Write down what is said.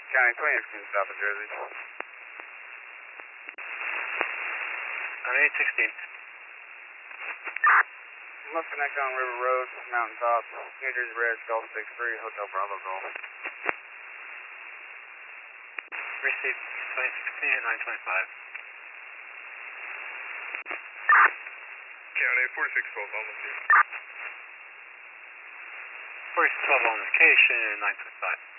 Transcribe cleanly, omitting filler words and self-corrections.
County 2016 south of Jersey. On 816. Must connect on River Road, Mountaintop, New Jersey Red, Golf 63, Hotel Bravo Golf. Received 2016 at 925. County 4612, almost here. 4612 on location, 925.